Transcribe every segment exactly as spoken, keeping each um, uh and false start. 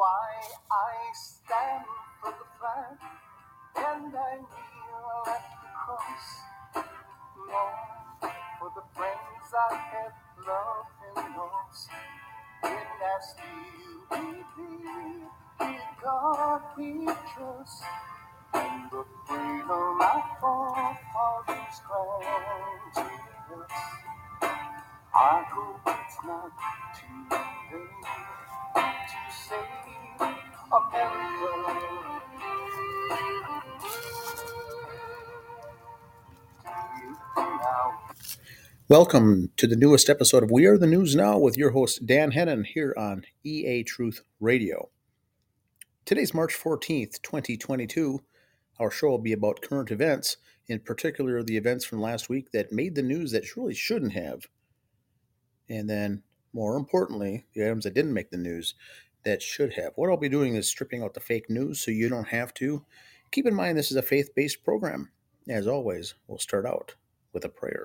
why I stand for the flag and I kneel at the cross. More for the friends I have loved and lost. In that still we be, in God we trust. And the freedom our forefathers granted us. I hope it's not too late to save America. Now. Welcome to the newest episode of We Are the News Now with your host Dan Hennon here on E A Truth Radio. Today's March fourteenth, twenty twenty-two. Our show will be about current events, in particular the events from last week that made the news that really shouldn't have. And then, more importantly, the items that didn't make the news that should have. What I'll be doing is stripping out the fake news so you don't have to. Keep in mind this is a faith-based program. As always, we'll start out with a prayer.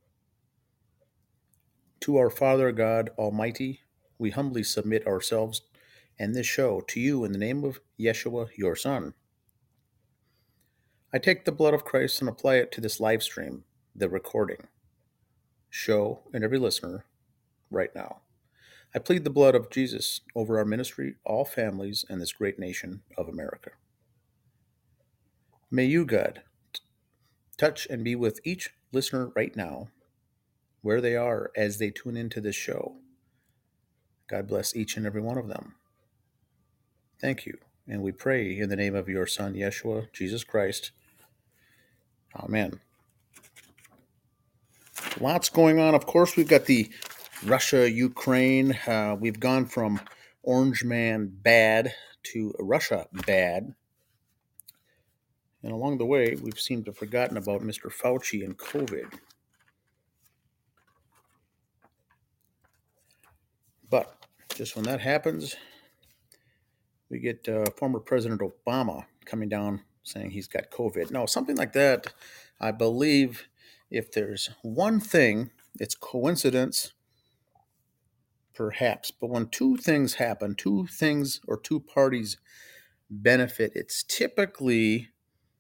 To our Father God Almighty, we humbly submit ourselves and this show to you in the name of Yeshua, your Son. I take the blood of Christ and apply it to this live stream, the recording, show, and every listener right now. I plead the blood of Jesus over our ministry, all families, and this great nation of America. May you, God, t- touch and be with each listener right now, where they are as they tune into this show. God bless each and every one of them. Thank you. And we pray in the name of your Son, Yeshua, Jesus Christ. Amen. Lots going on. Of course, we've got the Russia, Ukraine. Uh, we've gone from Orange Man bad to Russia bad. And along the way, we've seemed to have forgotten about Mister Fauci and COVID. But just when that happens, we get uh, former President Obama coming down saying he's got COVID. No, something like that. I believe if there's one thing, it's coincidence, perhaps. But when two things happen, two things or two parties benefit, it's typically,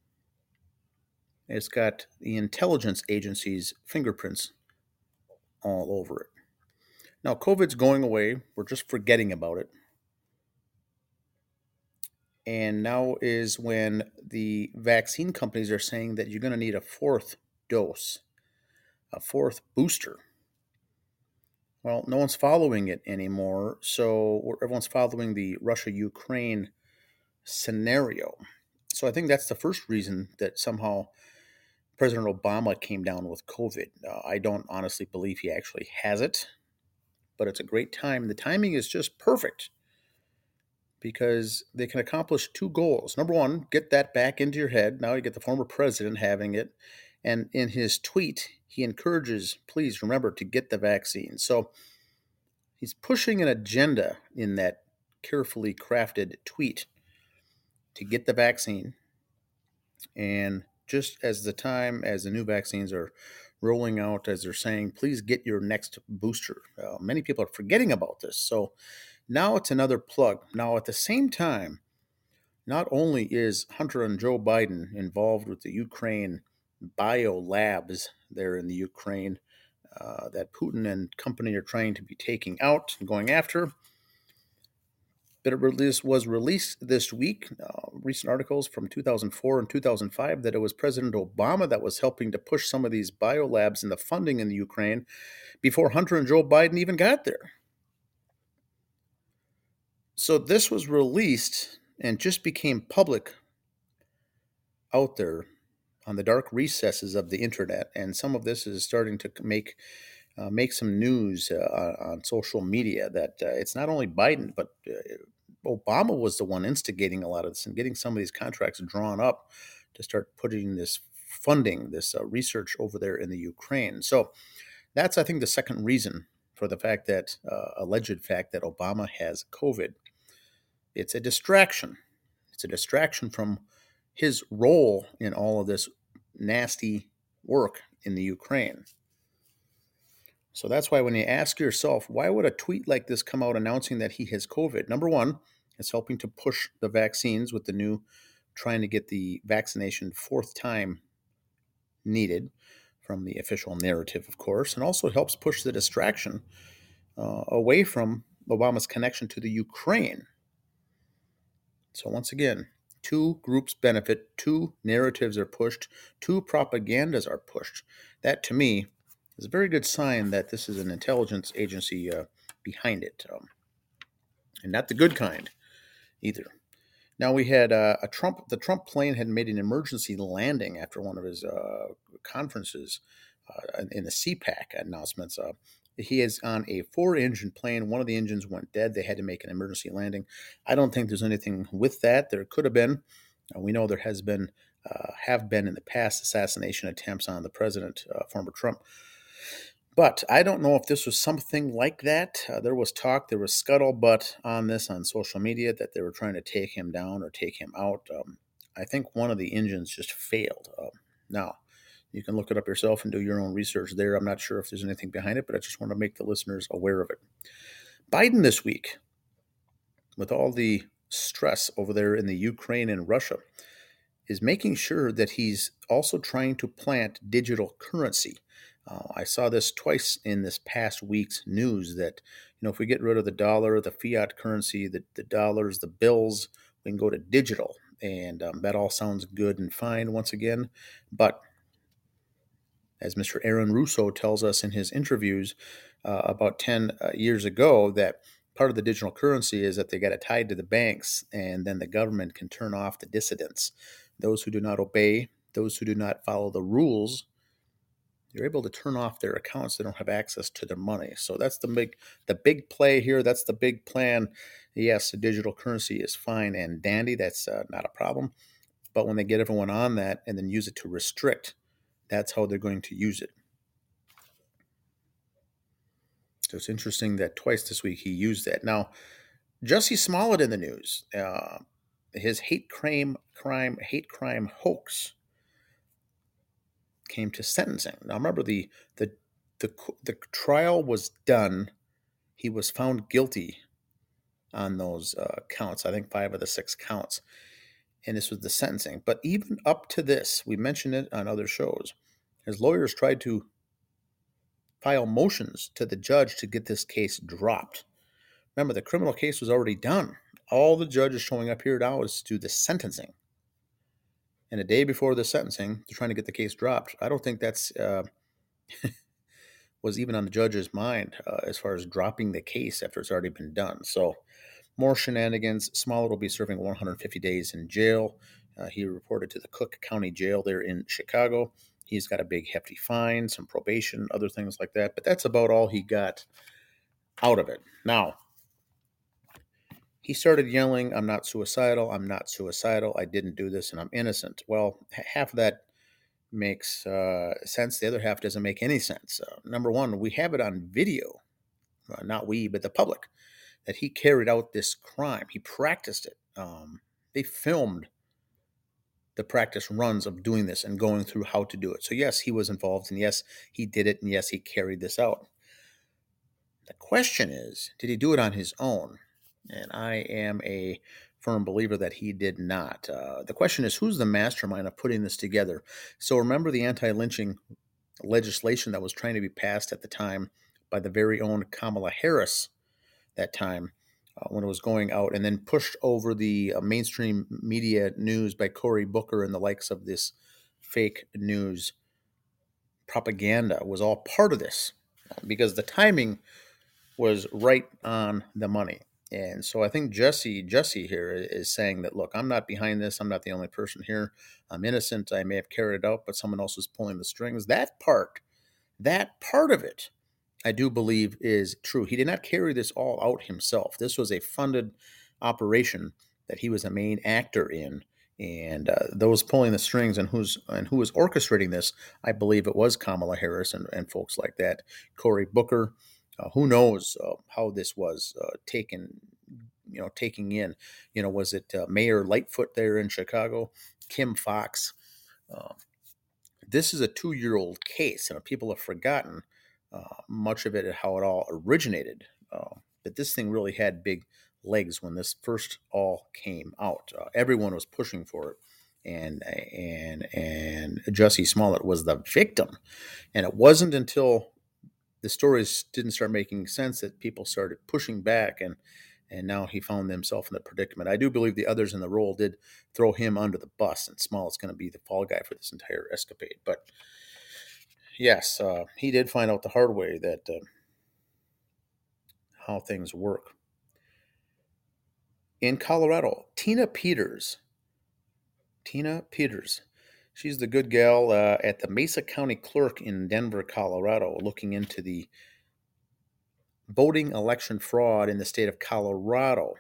it's got the intelligence agency's fingerprints all over it. Now, COVID's going away. We're just forgetting about it. And now is when the vaccine companies are saying that you're going to need a fourth dose, a fourth booster. Well, no one's following it anymore. So everyone's following the Russia-Ukraine scenario. So I think that's the first reason that somehow President Obama came down with COVID. Uh, I don't honestly believe he actually has it, but it's a great time. The timing is just perfect because they can accomplish two goals. Number one, get that back into your head. Now you get the former president having it. And in his tweet, he encourages, please remember to get the vaccine. So he's pushing an agenda in that carefully crafted tweet to get the vaccine. And just as the time, as the new vaccines are rolling out, as they're saying, please get your next booster. Uh, many people are forgetting about this. So now it's another plug. Now, at the same time, not only is Hunter and Joe Biden involved with the Ukraine bio labs there in the Ukraine uh, that Putin and company are trying to be taking out and going after, but it was released this week, uh, recent articles from two thousand four and two thousand five, that it was President Obama that was helping to push some of these biolabs and the funding in the Ukraine before Hunter and Joe Biden even got there. So this was released and just became public out there on the dark recesses of the internet. And some of this is starting to make uh, make some news uh, on social media that uh, it's not only Biden, but uh, Obama was the one instigating a lot of this and getting some of these contracts drawn up to start putting this funding, this uh, research over there in the Ukraine. So that's, I think, the second reason for the fact that, uh, alleged fact that Obama has COVID. It's a distraction. It's a distraction from his role in all of this nasty work in the Ukraine. So that's why when you ask yourself, why would a tweet like this come out announcing that he has COVID? Number one, It's helping to push the vaccines with the new, trying to get the vaccination fourth time needed from the official narrative, of course, and also helps push the distraction uh, away from Obama's connection to the Ukraine. So, once again, two groups benefit, two narratives are pushed, two propagandas are pushed. That, to me, is a very good sign that this is an intelligence agency uh, behind it, um, and not the good kind either. Now we had uh, a Trump. The Trump plane had made an emergency landing after one of his uh, conferences uh, in the C PAC announcements. Uh, he is on a four-engine plane. One of the engines went dead. They had to make an emergency landing. I don't think there's anything with that. There could have been. Uh, we know there has been, uh, have been in the past assassination attempts on the president, uh, former Trump. But I don't know if this was something like that. Uh, there was talk, there was scuttlebutt on this on social media that they were trying to take him down or take him out. Um, I think one of the engines just failed. Um, now, you can look it up yourself and do your own research there. I'm not sure if there's anything behind it, but I just want to make the listeners aware of it. Biden this week, with all the stress over there in the Ukraine and Russia, is making sure that he's also trying to plant digital currency. Uh, I saw this twice in this past week's news that, you know, if we get rid of the dollar, the fiat currency, the, the dollars, the bills, we can go to digital. And um, that all sounds good and fine once again. But as Mister Aaron Russo tells us in his interviews uh, about ten uh, years ago, that part of the digital currency is that they got it tied to the banks, and then the government can turn off the dissidents. Those who do not obey, those who do not follow the rules, you're able to turn off their accounts. They don't have access to their money. So that's the big, the big play here. That's the big plan. Yes, the digital currency is fine and dandy. That's uh, not a problem. But when they get everyone on that and then use it to restrict, that's how they're going to use it. So it's interesting that twice this week he used that. Now, Jussie Smollett in the news, uh, his hate crime, crime, hate crime hoax came to sentencing. Now, remember the the the the trial was done. He was found guilty on those uh, counts. I think five of the six counts, and this was the sentencing. But even up to this, we mentioned it on other shows. His lawyers tried to file motions to the judge to get this case dropped. Remember, the criminal case was already done. All the judge is showing up here now is to do the sentencing. And a day before the sentencing, they're trying to get the case dropped. I don't think that's uh, was even on the judge's mind uh, as far as dropping the case after it's already been done. So more shenanigans. Smollett will be serving one hundred fifty days in jail. Uh, he reported to the Cook County Jail there in Chicago. He's got a big hefty fine, some probation, other things like that. But that's about all he got out of it. Now, he started yelling, "I'm not suicidal. I'm not suicidal. I didn't do this and I'm innocent." Well, half of that makes uh, sense. The other half doesn't make any sense. Uh, number one, we have it on video, uh, not we, but the public, that he carried out this crime. He practiced it. Um, they filmed the practice runs of doing this and going through how to do it. So, yes, he was involved, and yes, he did it, and yes, he carried this out. The question is, did he do it on his own? And I am a firm believer that he did not. Uh, the question is, who's the mastermind of putting this together? So remember the anti-lynching legislation that was trying to be passed at the time by the very own Kamala Harris that time uh, when it was going out, and then pushed over the uh, mainstream media news by Cory Booker and the likes of this fake news propaganda was all part of this because the timing was right on the money. And so I think Jesse Jesse here is saying that, look, I'm not behind this. I'm not the only person here. I'm innocent. I may have carried it out, but someone else is pulling the strings. That part, that part of it, I do believe is true. He did not carry this all out himself. This was a funded operation that he was a main actor in. And uh, those pulling the strings and who's and who was orchestrating this, I believe it was Kamala Harris and, and folks like that. Cory Booker, uh, who knows uh, how this was uh, taken, you know, taking in. You know, was it uh, Mayor Lightfoot there in Chicago, Kim Foxx? Uh, this is a two-year-old case, and people have forgotten uh, much of it and how it all originated. Uh, but this thing really had big legs when this first all came out. Uh, everyone was pushing for it, and and and Jussie Smollett was the victim. And it wasn't until the stories didn't start making sense that people started pushing back, and and now he found himself in the predicament. I do believe the others in the role did throw him under the bus, and Smollett's going to be the fall guy for this entire escapade. But yes, uh, he did find out the hard way that uh, how things work. In Colorado, Tina Peters. Tina Peters. She's the good gal uh, at the Mesa County Clerk in Denver, Colorado, looking into the voting election fraud in the state of Colorado.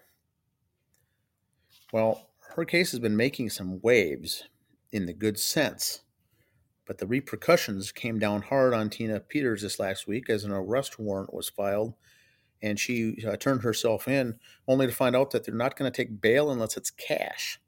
Well, her case has been making some waves in the good sense, but the repercussions came down hard on Tina Peters this last week as an arrest warrant was filed, and she uh, turned herself in only to find out that they're not going to take bail unless it's cash.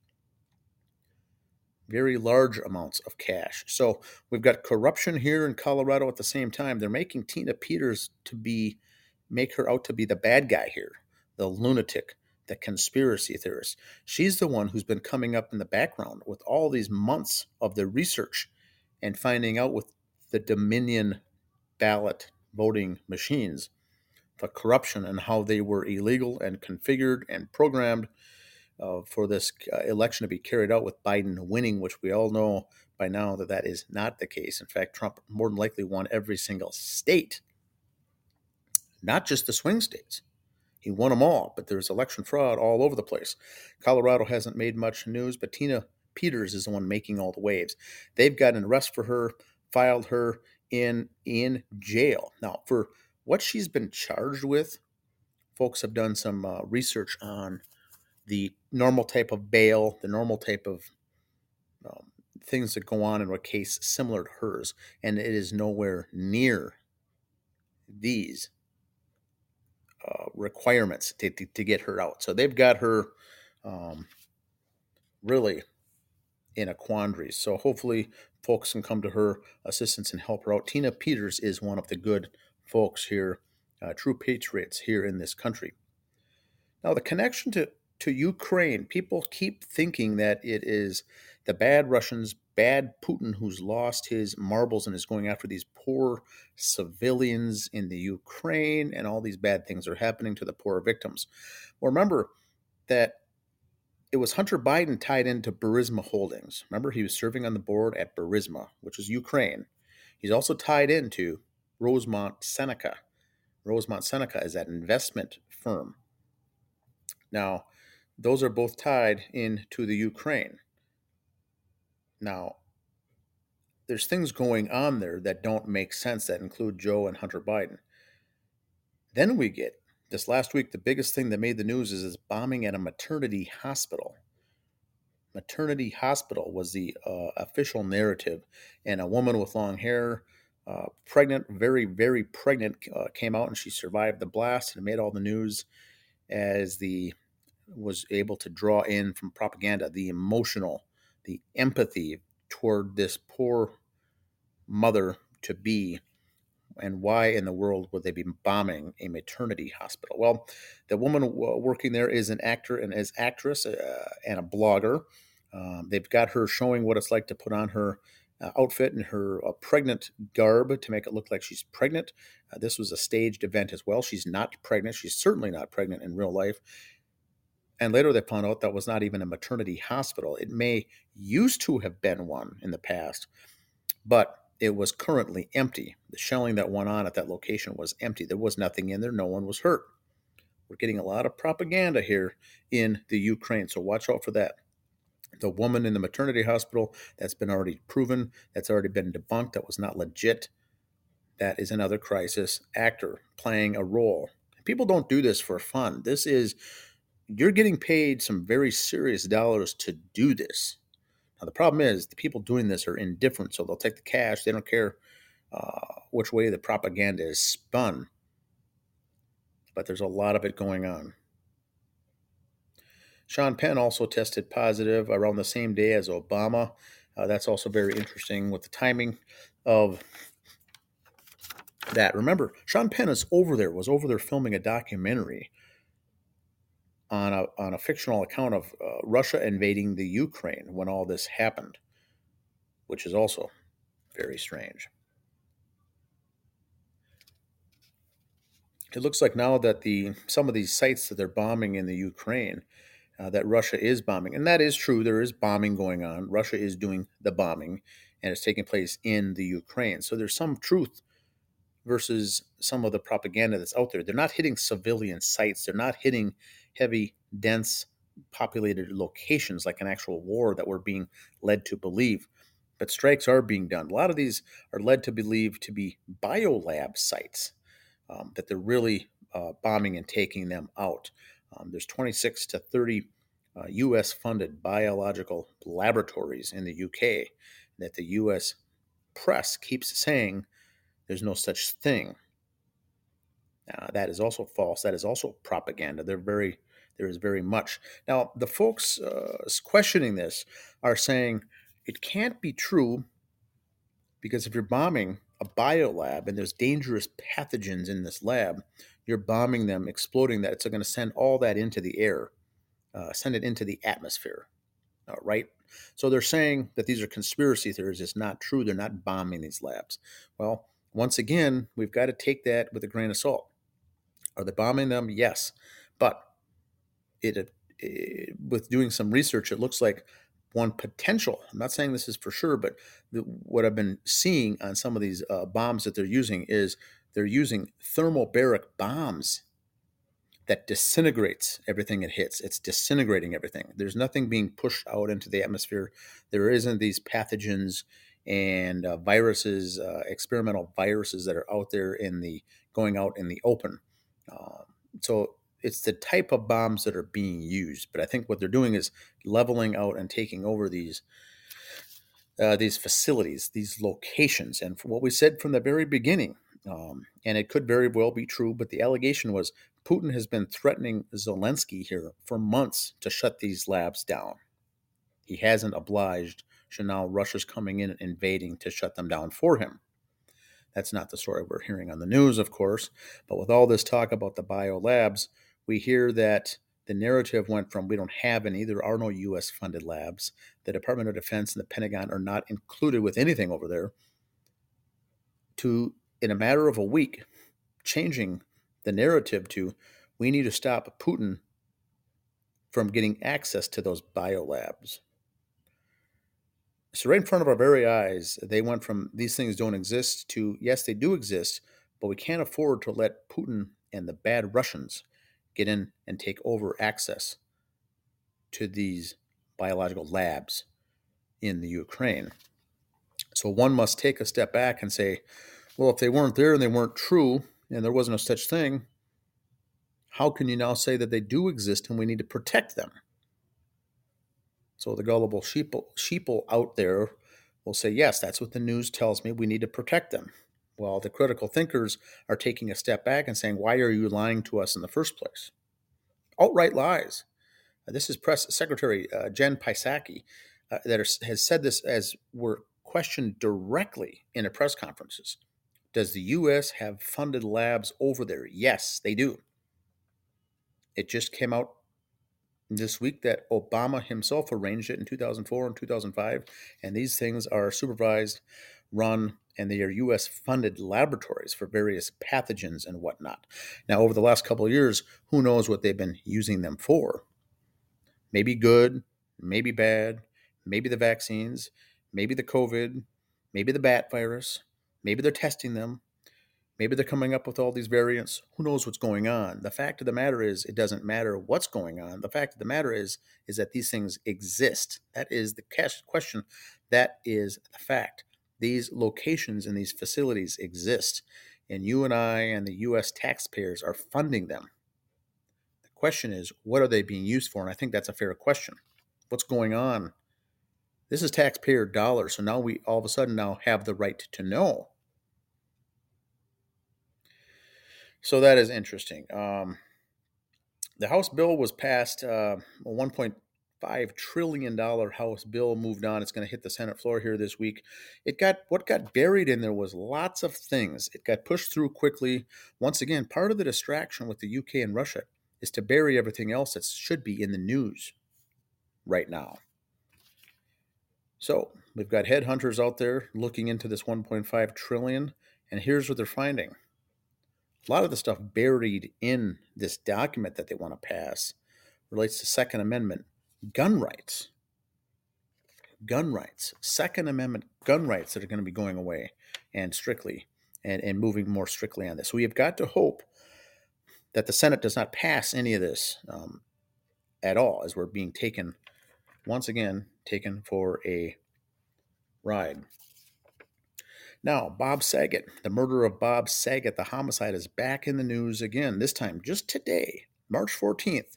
Very large amounts of cash. So we've got corruption here in Colorado at the same time. They're making Tina Peters to be, make her out to be the bad guy here, the lunatic, the conspiracy theorist. She's the one who's been coming up in the background with all these months of the research and finding out with the Dominion ballot voting machines, the corruption and how they were illegal and configured and programmed uh, for this uh, election to be carried out with Biden winning, which we all know by now that that is not the case. In fact, Trump more than likely won every single state, not just the swing states. He won them all, but there's election fraud all over the place. Colorado hasn't made much news, but Tina Peters is the one making all the waves. They've got an arrest for her, filed her in in jail. Now, for what she's been charged with, folks have done some uh, research on the normal type of bail, the normal type of um, things that go on in a case similar to hers, and it is nowhere near these uh, requirements to, to, to get her out. So they've got her um, really in a quandary. So hopefully folks can come to her assistance and help her out. Tina Peters is one of the good folks here, uh, true patriots here in this country. Now, the connection to, to Ukraine, people keep thinking that it is the bad Russians, bad Putin, who's lost his marbles and is going after these poor civilians in the Ukraine, and all these bad things are happening to the poor victims. Well, remember that it was Hunter Biden tied into Burisma Holdings. Remember, he was serving on the board at Burisma, which is Ukraine. He's also tied into Rosemont Seneca. Rosemont Seneca is that investment firm. Now, those are both tied into the Ukraine. Now, there's things going on there that don't make sense that include Joe and Hunter Biden. Then we get this last week, the biggest thing that made the news is this bombing at a maternity hospital. Maternity hospital was the uh, official narrative, and a woman with long hair, uh, pregnant, very, very pregnant, uh, came out and she survived the blast and made all the news as the was able to draw in from propaganda the emotional, the empathy toward this poor mother to be, and why in the world would they be bombing a maternity hospital? Well, the woman working there is an actor and is actress uh, and a blogger. Um, they've got her showing what it's like to put on her uh, outfit and her uh, pregnant garb to make it look like she's pregnant. Uh, this was a staged event as well. She's not pregnant. She's certainly not pregnant in real life. And later they found out that was not even a maternity hospital. It may used to have been one in the past, but it was currently empty. The shelling that went on at that location was empty. There was nothing in there. No one was hurt. We're getting a lot of propaganda here in the Ukraine, so watch out for that. The woman in the maternity hospital, that's been already proven, that's already been debunked, that was not legit. That is another crisis actor playing a role. People don't do this for fun. This is, you're getting paid some very serious dollars to do this. Now, the problem is the people doing this are indifferent, so they'll take the cash. They don't care uh, which way the propaganda is spun. But there's a lot of it going on. Sean Penn also tested positive around the same day as Obama. Uh, that's also very interesting with the timing of that. Remember, Sean Penn is over there, was over there filming a documentary on a on a fictional account of uh, Russia invading the Ukraine when all this happened, which is also very strange. It looks like now that the some of these sites that they're bombing in the Ukraine, uh, that Russia is bombing, and that is true. There is bombing going on. Russia is doing the bombing, and it's taking place in the Ukraine. So there's some truth versus some of the propaganda that's out there. They're not hitting civilian sites. They're not hitting heavy, dense, populated locations like an actual war that we're being led to believe. But strikes are being done. A lot of these are led to believe to be biolab sites, um, that they're really uh, bombing and taking them out. Um, there's twenty-six to thirty uh, U S funded biological laboratories in the U K that the U S press keeps saying there's no such thing. Uh, that is also false. That is also propaganda. They're very, there is very much. Now, the folks uh, questioning this are saying it can't be true because if you're bombing a biolab and there's dangerous pathogens in this lab, you're bombing them, exploding that. It's going to send all that into the air, uh, send it into the atmosphere, uh, right? So they're saying that these are conspiracy theories. It's not true. They're not bombing these labs. Well, once again, we've got to take that with a grain of salt. Are they bombing them? Yes. But it, it with doing some research, it looks like one potential, I'm not saying this is for sure, but the, what I've been seeing on some of these uh, bombs that they're using is they're using thermobaric bombs that disintegrates everything it hits. It's disintegrating everything. There's nothing being pushed out into the atmosphere. There isn't these pathogens and uh, viruses, uh, experimental viruses that are out there in the going out in the open. Um, so it's the type of bombs that are being used. But I think what they're doing is leveling out and taking over these uh, these facilities, these locations. And what we said from the very beginning, um, and it could very well be true, but the allegation was Putin has been threatening Zelensky here for months to shut these labs down. He hasn't obliged, so now Russia's coming in and invading to shut them down for him. That's not the story we're hearing on the news, of course, but with all this talk about the biolabs, we hear that the narrative went from we don't have any, there are no U S funded labs, the Department of Defense and the Pentagon are not included with anything over there, to, in a matter of a week, changing the narrative to we need to stop Putin from getting access to those biolabs. So right in front of our very eyes, they went from these things don't exist to yes, they do exist, but we can't afford to let Putin and the bad Russians get in and take over access to these biological labs in the Ukraine. So one must take a step back and say, well, if they weren't there and they weren't true and there wasn't a such thing, how can you now say that they do exist and we need to protect them? So the gullible sheeple, sheeple out there will say, yes, that's what the news tells me. We need to protect them. Well, the critical thinkers are taking a step back and saying, why are you lying to us in the first place? Outright lies. This is Press Secretary uh, Jen Psaki uh, that are, has said this as were questioned directly in a press conferences. Does the U S have funded labs over there? Yes, they do. It just came out this week that Obama himself arranged it in two thousand four and two thousand five, and these things are supervised, run, and they are U S funded laboratories for various pathogens and whatnot. Now, over the last couple of years, who knows what they've been using them for? Maybe good, maybe bad, maybe the vaccines, maybe the COVID, maybe the bat virus, maybe they're testing them. Maybe they're coming up with all these variants. Who knows what's going on? The fact of the matter is, it doesn't matter what's going on. The fact of the matter is, is that these things exist. That is the question. That is the fact. These locations and these facilities exist, and you and I and the U S taxpayers are funding them. The question is, what are they being used for? And I think that's a fair question. What's going on? This is taxpayer dollars, so now we all of a sudden now have the right to know. So that is interesting. Um, the House bill was passed, uh, a one point five trillion dollars House bill moved on. It's going to hit the Senate floor here this week. It got what got buried in there was lots of things. It got pushed through quickly. Once again, part of the distraction with the U K and Russia is to bury everything else that should be in the news right now. So we've got headhunters out there looking into this one point five trillion, and here's what they're finding. A lot of the stuff buried in this document that they want to pass relates to Second Amendment gun rights. Gun rights, Second Amendment gun rights that are going to be going away and strictly and, and moving more strictly on this. So we have got to hope that the Senate does not pass any of this um, at all, as we're being taken, once again, taken for a ride. Now, Bob Saget, the murder of Bob Saget, the homicide, is back in the news again, this time just today, March fourteenth.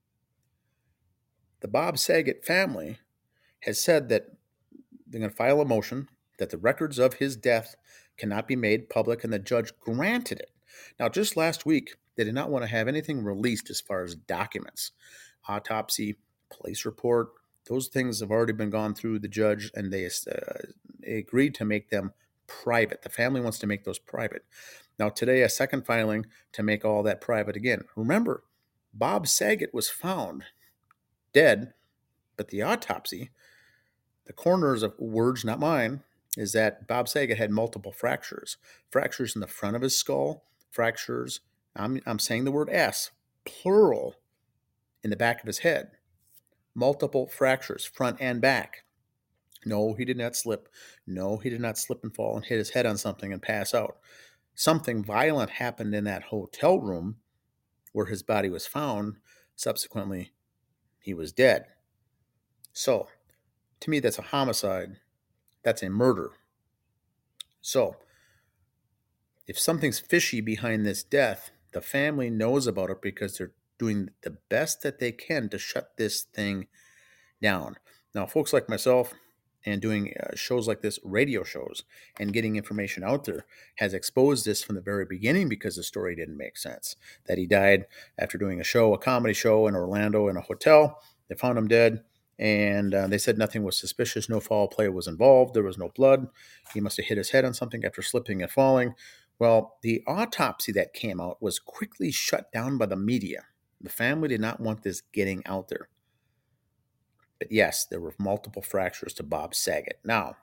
The Bob Saget family has said that they're going to file a motion that the records of his death cannot be made public, and the judge granted it. Now, just last week, they did not want to have anything released as far as documents, autopsy, police report. Those things have already been gone through the judge, and they uh, agreed to make them private. The family wants to make those private. Now, today, a second filing to make all that private again. Remember, Bob Saget was found dead, but the autopsy, the coroner's of words, not mine, is that Bob Saget had multiple fractures. Fractures in the front of his skull, fractures, I'm, I'm saying the word S, plural, in the back of his head. Multiple fractures, front and back. No, he did not slip. No, he did not slip and fall and hit his head on something and pass out. Something violent happened in that hotel room where his body was found. Subsequently, he was dead. So, to me, that's a homicide. That's a murder. So, if something's fishy behind this death, the family knows about it because they're doing the best that they can to shut this thing down. Now, folks like myself and doing uh, shows like this, radio shows, and getting information out there has exposed this from the very beginning because the story didn't make sense. That he died after doing a show, a comedy show in Orlando in a hotel. They found him dead, and uh, they said nothing was suspicious. No foul play was involved. There was no blood. He must have hit his head on something after slipping and falling. Well, the autopsy that came out was quickly shut down by the media. The family did not want this getting out there. But yes, there were multiple fractures to Bob Saget. Now,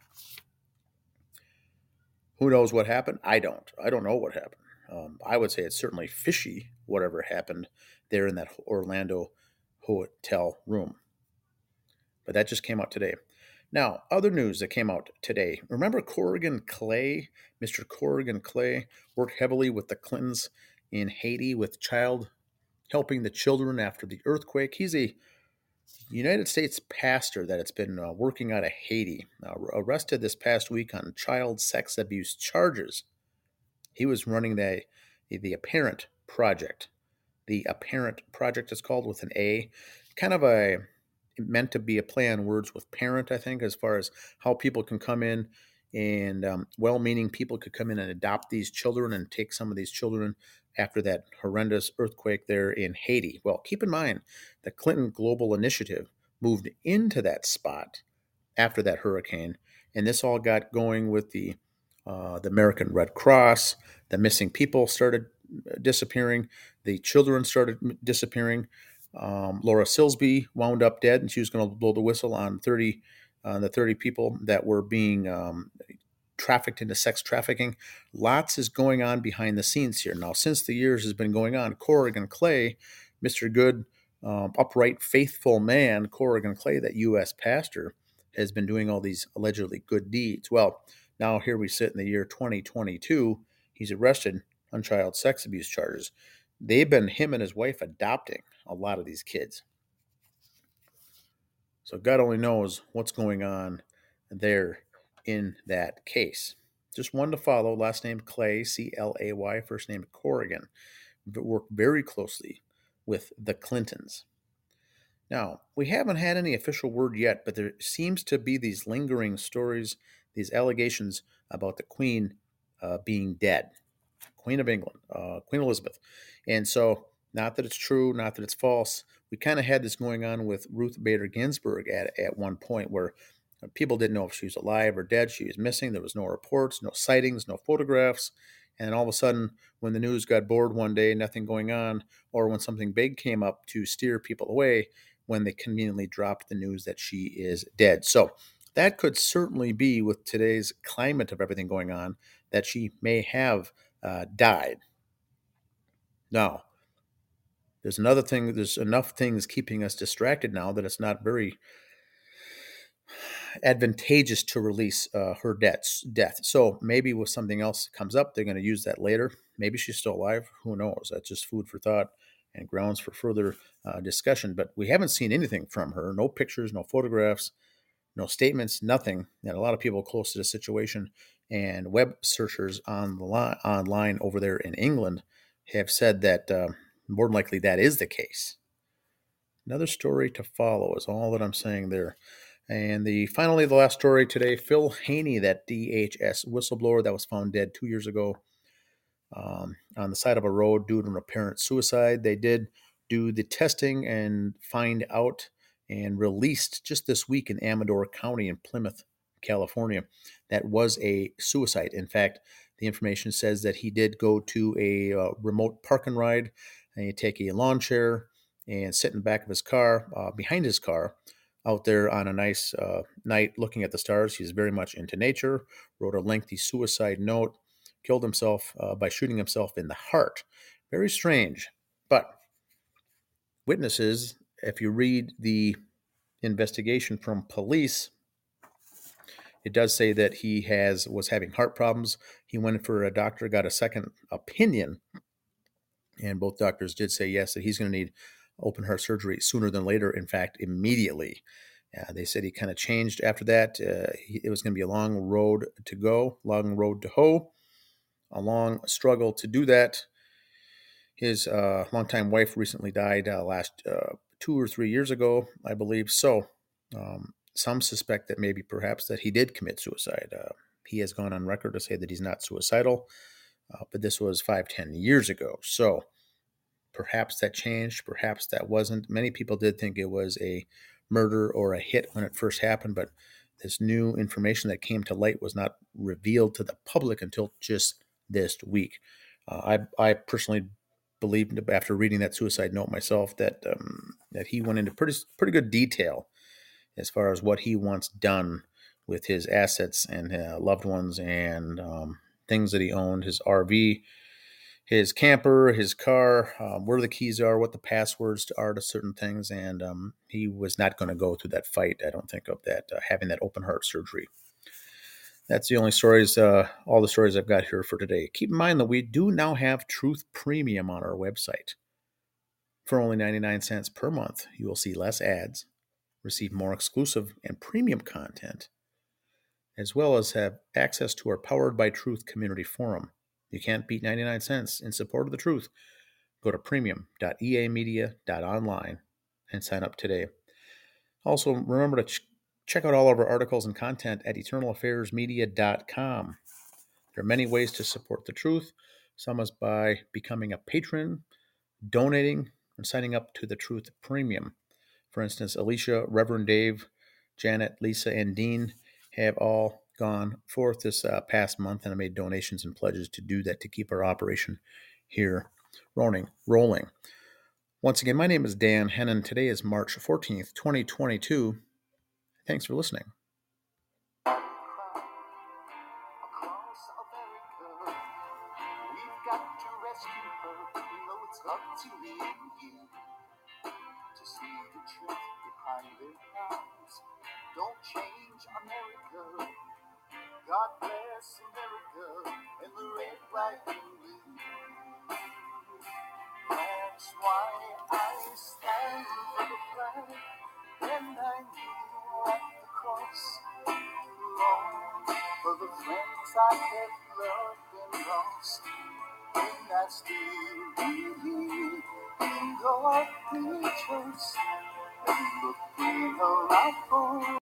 who knows what happened? I don't. I don't know what happened. Um, I would say it's certainly fishy, whatever happened there in that Orlando hotel room. But that just came out today. Now, other news that came out today. Remember Corrigan Clay? Mister Corrigan Clay worked heavily with the Clintons in Haiti with child, helping the children after the earthquake. He's a United States pastor that has been uh, working out of Haiti, uh, arrested this past week on child sex abuse charges. He was running the, the Apparent Project. The Apparent Project is called with an A. Kind of a, meant to be a play on words with parent, I think, as far as how people can come in and um, well-meaning people could come in and adopt these children and take some of these children after that horrendous earthquake there in Haiti. Well, keep in mind, the Clinton Global Initiative moved into that spot after that hurricane, and this all got going with the uh, the American Red Cross. The missing people started disappearing. The children started disappearing. Um, Laura Silsby wound up dead, and she was going to blow the whistle on thirty, uh, the thirty people that were being um, trafficked into sex trafficking. Lots is going on behind the scenes here. Now, since the years has been going on, Corrigan Clay, Mister Good, um, upright, faithful man, Corrigan Clay, that U S pastor, has been doing all these allegedly good deeds. Well, now here we sit in the year twenty twenty-two. He's arrested on child sex abuse charges. They've been, him and his wife, adopting a lot of these kids. So God only knows what's going on there in that case. Just one to follow, last name Clay, C L A Y, first name Corrigan. But worked very closely with the Clintons. Now, we haven't had any official word yet, but there seems to be these lingering stories, these allegations about the Queen uh, being dead. Queen of England, uh, Queen Elizabeth. And so, not that it's true, not that it's false. We kind of had this going on with Ruth Bader Ginsburg at, at one point where people didn't know if she was alive or dead. She was missing. There was no reports, no sightings, no photographs. And all of a sudden, when the news got bored one day, nothing going on, or when something big came up to steer people away, when they conveniently dropped the news that she is dead. So that could certainly be, with today's climate of everything going on, that she may have uh, died. Now, there's another thing, there's enough things keeping us distracted now that it's not very advantageous to release uh, her deaths, death. So maybe with something else comes up, they're going to use that later. Maybe she's still alive. Who knows? That's just food for thought and grounds for further uh, discussion. But we haven't seen anything from her. No pictures, no photographs, no statements, nothing. And a lot of people close to the situation and web searchers on the li- online over there in England have said that uh, more than likely that is the case. Another story to follow is all that I'm saying there. And the finally, the last story today, Phil Haney, that D H S whistleblower that was found dead two years ago um, on the side of a road due to an apparent suicide. They did do the testing and find out and released just this week in Amador County in Plymouth, California, that was a suicide. In fact, the information says that he did go to a uh, remote park and ride and he'd take a lawn chair and sit in the back of his car, uh, behind his car, out there on a nice uh, night looking at the stars. He's very much into nature, wrote a lengthy suicide note, killed himself uh, by shooting himself in the heart. Very strange. But witnesses, if you read the investigation from police, it does say that he has was having heart problems. He went for a doctor, got a second opinion, and both doctors did say yes, that he's going to need open heart surgery sooner than later. In fact, immediately. Uh, they said he kind of changed after that. Uh, he, it was going to be a long road to go, long road to hoe, a long struggle to do that. His uh, longtime wife recently died uh, last uh, two or three years ago, I believe. So um, some suspect that maybe perhaps that he did commit suicide. Uh, he has gone on record to say that he's not suicidal, uh, but this was five, ten years ago. So perhaps that changed, perhaps that wasn't. Many people did think it was a murder or a hit when it first happened, but this new information that came to light was not revealed to the public until just this week. Uh, I, I personally believed, after reading that suicide note myself, that um, that he went into pretty pretty good detail as far as what he wants done with his assets and uh, loved ones and um, things that he owned, his R V, his camper, his car, um, where the keys are, what the passwords are to certain things, and um, he was not going to go through that fight. I don't think of that uh, having that open heart surgery. That's the only stories, uh, all the stories I've got here for today. Keep in mind that we do now have Truth Premium on our website. For only ninety-nine cents per month, you will see less ads, receive more exclusive and premium content, as well as have access to our Powered by Truth community forum. You can't beat ninety-nine cents in support of the truth. Go to premium dot e a media dot online and sign up today. Also, remember to ch- check out all of our articles and content at eternal affairs media dot com. There are many ways to support the truth. Some is by becoming a patron, donating, and signing up to the Truth Premium. For instance, Alicia, Reverend Dave, Janet, Lisa, and Dean have all gone forth this uh, past month and have made donations and pledges to do that to keep our operation here rolling. rolling. Once again, my name is Dan Hennon. Today is March fourteenth, twenty twenty-two. Thanks for listening. We've got to rescue her. You know it's up to me and you to see the truth behind their lies. Don't change America. God bless America and the red, white, and blue. That's why I stand for the flag and I kneel at the cross. Lord, for the friends I have loved and lost. And I still believe in God we trust and looking around for